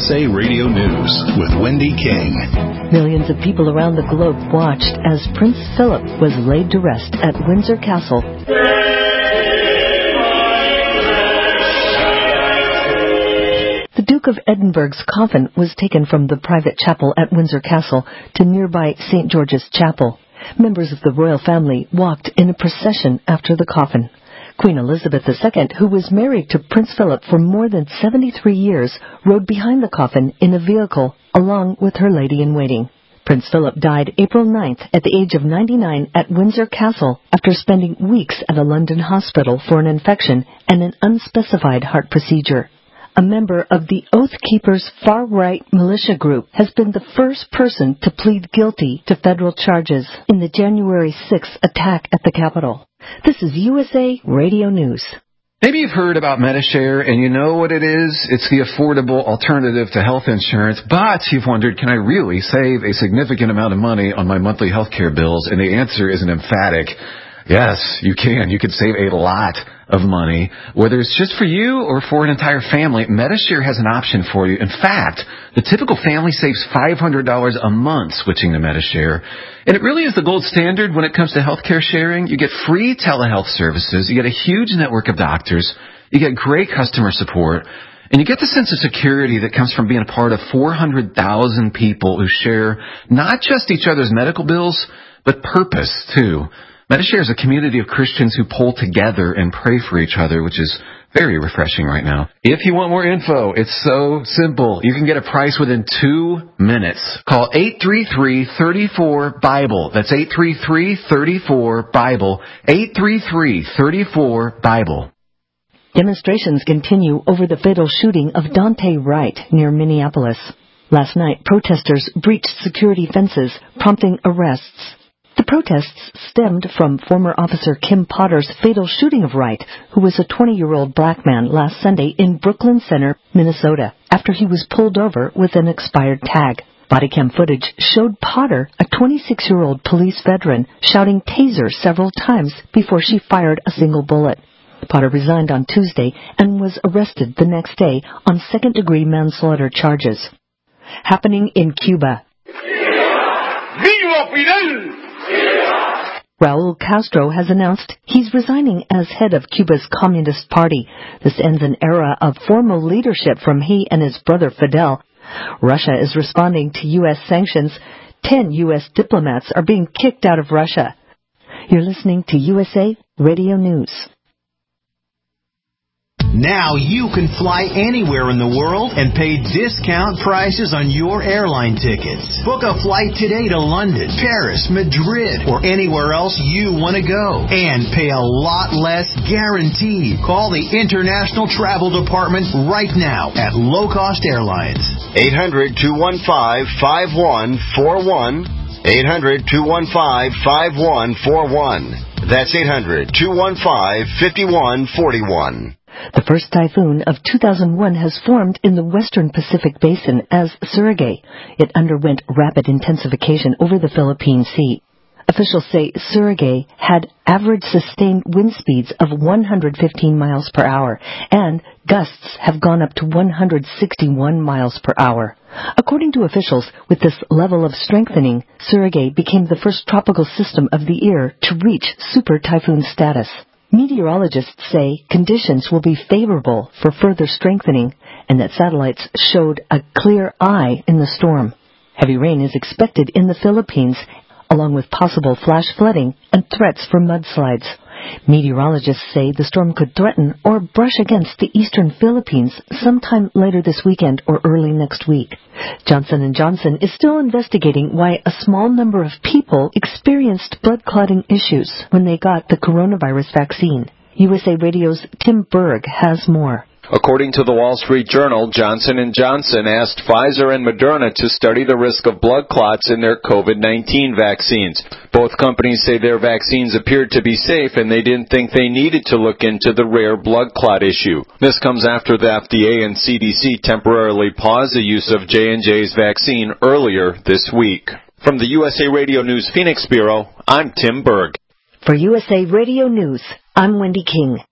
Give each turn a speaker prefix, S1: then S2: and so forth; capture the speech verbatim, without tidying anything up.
S1: S A Radio News with Wendy King.
S2: Millions of people around the globe watched as Prince Philip was laid to rest at Windsor Castle. The Duke of Edinburgh's coffin was taken from the private chapel at Windsor Castle to nearby Saint George's Chapel. Members of the royal family walked in a procession after the coffin. Queen Elizabeth the Second, who was married to Prince Philip for more than seventy-three years, rode behind the coffin in a vehicle along with her lady-in-waiting. Prince Philip died April ninth at the age of ninety-nine at Windsor Castle after spending weeks at a London hospital for an infection and an unspecified heart procedure. A member of the Oath Keepers' far-right militia group has been the first person to plead guilty to federal charges in the January sixth attack at the Capitol. This is U S A Radio News.
S3: Maybe you've heard about Medi-Share, and you know what it is. It's the affordable alternative to health insurance, but you've wondered, can I really save a significant amount of money on my monthly health care bills? And the answer is an emphatic yes, you can. You could save a lot of money. Whether it's just for you or for an entire family, Medi-Share has an option for you. In fact, the typical family saves five hundred dollars a month switching to Medi-Share. And it really is the gold standard when it comes to healthcare sharing. You get free telehealth services. You get a huge network of doctors. You get great customer support. And you get the sense of security that comes from being a part of four hundred thousand people who share not just each other's medical bills, but purpose, too. Medi-Share is a community of Christians who pull together and pray for each other, which is very refreshing right now. If you want more info, it's so simple. You can get a price within two minutes. Call eight three three, three four, BIBLE. That's eight three three, three four, BIBLE. eight three three, three four, BIBLE.
S2: Demonstrations continue over the fatal shooting of Daunte Wright near Minneapolis. Last night, protesters breached security fences, prompting arrests. The protests stemmed from former officer Kim Potter's fatal shooting of Wright, who was a twenty-year-old black man last Sunday in Brooklyn Center, Minnesota, after he was pulled over with an expired tag. Body cam footage showed Potter, a twenty-six-year-old police veteran, shouting taser several times before she fired a single bullet. Potter resigned on Tuesday and was arrested the next day on second-degree manslaughter charges. Happening in Cuba.
S4: ¡Viva Fidel!
S2: Raul Castro has announced he's resigning as head of Cuba's Communist Party. This ends an era of formal leadership from he and his brother Fidel. Russia is responding to U S sanctions. Ten U S diplomats are being kicked out of Russia. You're listening to U S A Radio News.
S5: Now you can fly anywhere in the world and pay discount prices on your airline tickets. Book a flight today to London, Paris, Madrid, or anywhere else you want to go. And pay a lot less guaranteed. Call the International Travel Department right now at Low Cost Airlines.
S6: eight hundred, two one five, five one four one. eight hundred, two one five, five one four one. That's eight hundred, two one five, five one four one.
S2: The first typhoon of two thousand one has formed in the western Pacific Basin as Surigay. It underwent rapid intensification over the Philippine Sea. Officials say Surigay had average sustained wind speeds of one hundred fifteen miles per hour, and gusts have gone up to one hundred sixty-one miles per hour. According to officials, with this level of strengthening, Surigay became the first tropical system of the year to reach super typhoon status. Meteorologists say conditions will be favorable for further strengthening and that satellites showed a clear eye in the storm. Heavy rain is expected in the Philippines, along with possible flash flooding and threats for mudslides. Meteorologists say the storm could threaten or brush against the eastern Philippines sometime later this weekend or early next week. Johnson and Johnson is still investigating why a small number of people experienced blood clotting issues when they got the coronavirus vaccine. U S A Radio's Tim Berg has more.
S7: According to the Wall Street Journal, Johnson and Johnson asked Pfizer and Moderna to study the risk of blood clots in their COVID nineteen vaccines. Both companies say their vaccines appeared to be safe and they didn't think they needed to look into the rare blood clot issue. This comes after the F D A and C D C temporarily paused the use of J and J's vaccine earlier this week. From the U S A Radio News Phoenix Bureau, I'm Tim Berg.
S2: For U S A Radio News, I'm Wendy King.